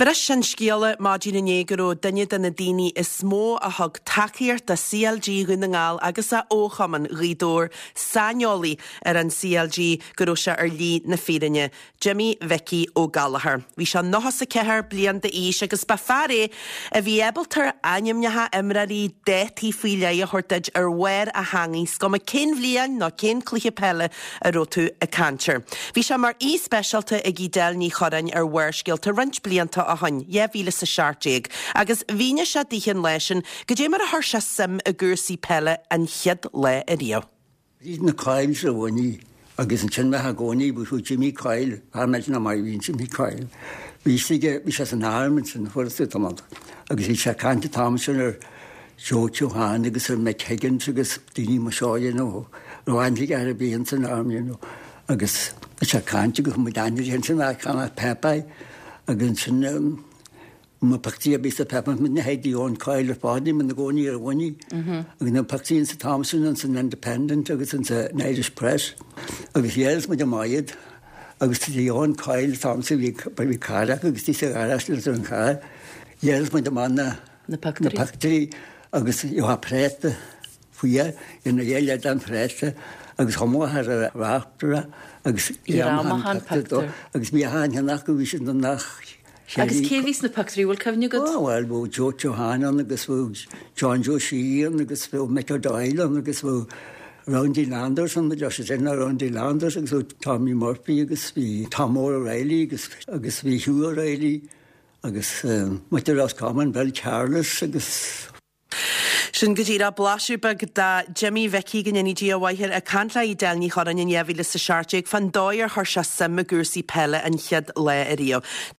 Vera sin scéala máidína négurú dunne den na daoine is smó a thug takeíart a CLG gon na ngáil agus a óchaman ghidóir sáneolaí an CLG gurú se ar lí na féirinne Jimmy Vicky O'Gallagher. Bhí se nochas a cethir blian de ís agus ba fearé a bhí ebaltar ainimnethe imraí détí faoile a thuirteid ar bhair a hangís go a cin bhliain ná cin cluiche pelle a rótú a cantir. Bhí se mar specialta a gídel ní chorain ar bhairscéalta rint blianta a hain, jevíle sa seartéig, agus víne se díchan leisin, go dé mar a thir se sim a gúrsaí pelle an chiad le a río. Rís na Kyle sa bhaní, agus an sin me ha gcónaí bú Jimmy Kyle, har meid na mai vín Jimmy Kyle. Bhí se an armman sin chuirsa tamad, agus hí se canta támasin ar Johan agus ar Mick Higgins agus daoine mar seoile nó, roiinnig ar a bíon san armman nó, agus se canta go mu dainir hen sin a chana Pepe, agus sin ma pactí a bís a Pepe mit na heidí ón Kyle ar fádi man na gcónaí ar bhaní, agus na pactíín sa Thompson an san Independent agus an sa Irish Press, agus dhéals mu a maiad, agus tí ón Kyle Thompson bhí carach agus tí sa arastil ar an car, dhéals mu a manna na pactíí agus ha préte fuia in na dhéile an préte, agus chomóthar a ráchtara, agus agus bí háin nach go bhí sin don nach. Agus céhís na pactríí bhfuil cefne go? Bhil bú Johan agus bhú John Joe Sheehan agus bhú Mick O'Doyle agus bhú Roundy Landers an de se sin Roundy Landers agus bhú Tommy Murphy agus bhí Tom O'Reilly agus bhí Hugh O'Reilly agus muidir as Common Bill Charles agus Sin go dtíra blasú bag da Jimmy Vicky gannne dí bhaithir a canla í delní choran in jevíle sa seartéig fan dóir thir se sim a gúrsaí pelle an chiad le a río.